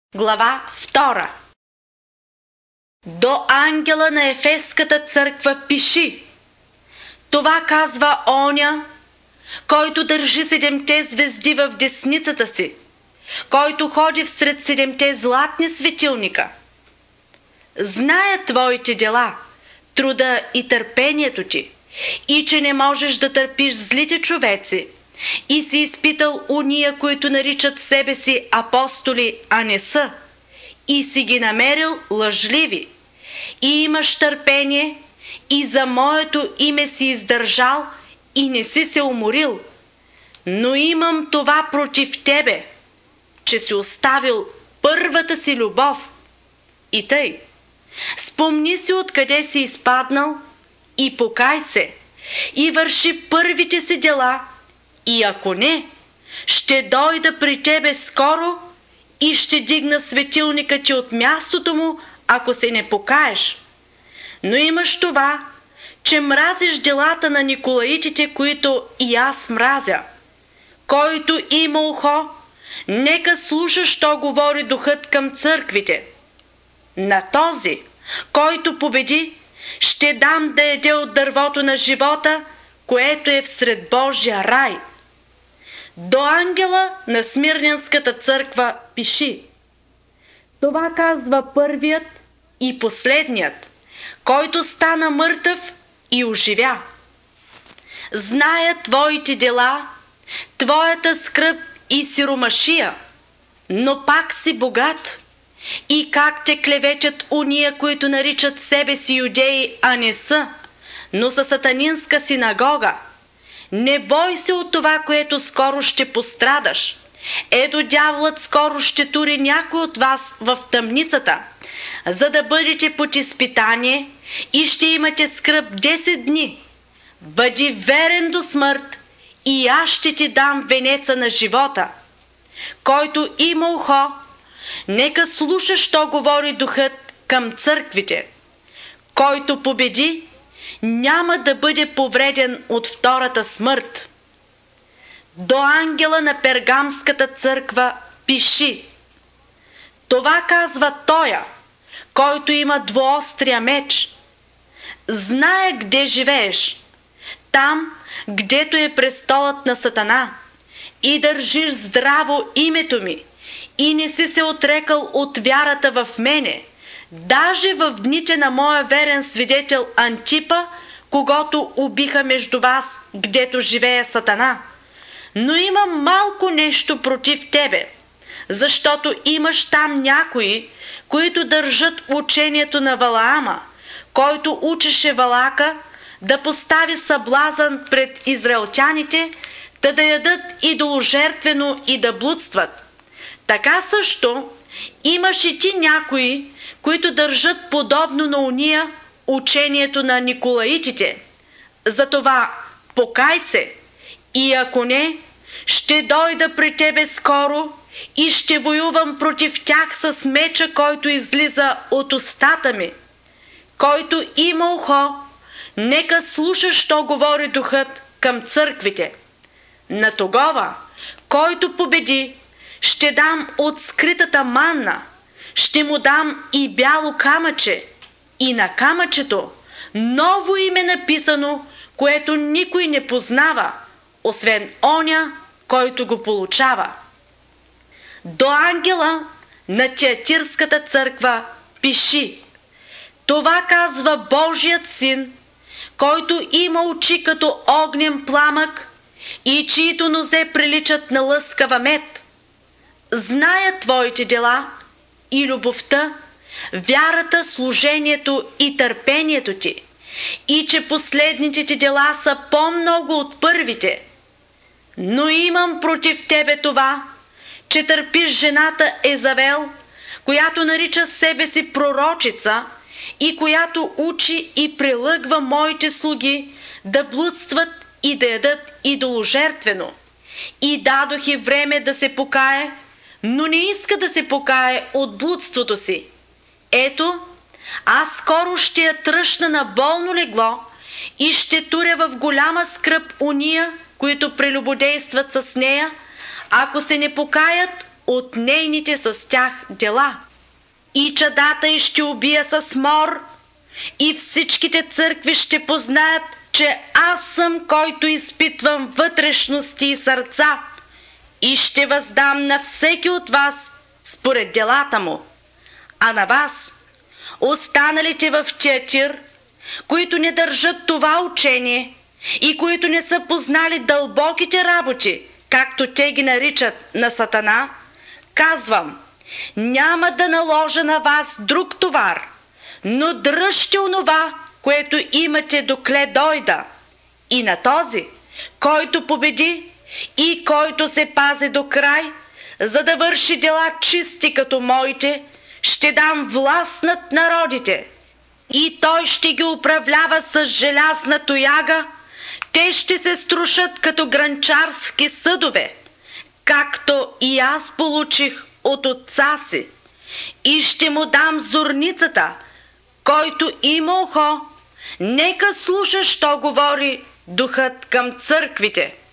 Глава 2. До ангела на Ефеската църква пиши: това казва оня, който държи 7 звезди в десницата си, който ходи всред 7 златни светилника. Зная твоите дела, труда и търпението ти, и че не можеш да търпиш злите човеци, и си изпитал уния, които наричат себе си апостоли, а не са, и си ги намерил лъжливи, и имаш търпение, и за моето име си издържал, и не си се уморил. Но имам това против тебе, че си оставил първата си любов. И тъй, спомни си откъде си изпаднал, и покай се, и върши първите си дела, и ако не, ще дойда при тебе скоро и ще дигна светилника ти от мястото му, ако се не покаеш. Но имаш това, че мразиш делата на Николаитите, които и аз мразя. Който има ухо, нека слуша, що говори духът към църквите. На този, който победи, ще дам да яде от дървото на живота, което е всред Божия рай. До ангела на Смирненската църква пиши: това казва първият и последният, който стана мъртъв и оживя. Зная твоите дела, твоята скръб и сиромашия, но пак си богат. И как те клеветят уния, които наричат себе си юдеи, а не са, но са сатанинска синагога. Не бой се от това, което скоро ще пострадаш. Ето дяволът скоро ще тури някой от вас в тъмницата, за да бъдете под изпитание и ще имате скръб 10 дни. Бъди верен до смърт и аз ще ти дам венеца на живота. Който има ухо, нека слуша, що говори духът към църквите. Който победи, няма да бъде повреден от втората смърт. До ангела на Пергамската църква пиши: това казва тоя, който има двуострия меч. Знае къде живееш, там, гдето е престолът на Сатана, и държиш здраво името ми, и не си се отрекал от вярата в мене, даже в дните на моя верен свидетел Антипа, когато убиха между вас, гдето живее Сатана. Но имам малко нещо против тебе, защото имаш там някои, които държат учението на Валаама, който учеше Валака да постави съблазън пред израелтяните, да ядат идоложертвено и да блудстват. Така също имаш и ти някои, които държат подобно на уния учението на Николаитите. Затова покай се, и ако не, ще дойда при тебе скоро и ще воювам против тях с меча, който излиза от устата ми. Който има ухо, нека слуша, що говори духът към църквите. На тогова, който победи, ще дам от скритата манна, ще му дам и бяло камъче, и на камъчето ново име написано, което никой не познава, освен оня, който го получава. До ангела на Тиатирската църква пиши: това казва Божият син, който има очи като огнен пламък и чието нозе приличат на лъскава мед. Зная твоите дела и любовта, вярата, служението и търпението ти, и че последните ти дела са по-много от първите. Но имам против тебе това, че търпиш жената Езавел, която нарича себе си пророчица и която учи и прелъгва моите слуги да блудстват и да ядат идоложертвено. И дадох и време да се покае, но не иска да се покае от блудството си. Ето, аз скоро ще я тръщна на болно легло и ще туря в голяма скръб уния, които прелюбодействат с нея, ако се не покаят от нейните с тях дела. И чадата й ще убия с мор, и всичките църкви ще познаят, че аз съм, който изпитвам вътрешности и сърца, и ще въздам на всеки от вас според делата му. А на вас, останалите в Тиатир, които не държат това учение и които не са познали дълбоките работи, както те ги наричат, на Сатана, казвам: няма да наложа на вас друг товар, но дръжте онова, което имате, докле дойда. И на този, който победи и който се пази до край, за да върши дела чисти като моите, ще дам власт над народите, и той ще ги управлява с желязна тояга. Те ще се струшат като гранчарски съдове, както и аз получих от отца си, и ще му дам зорницата. Който има ухо, нека слуша, що говори Духът към църквите.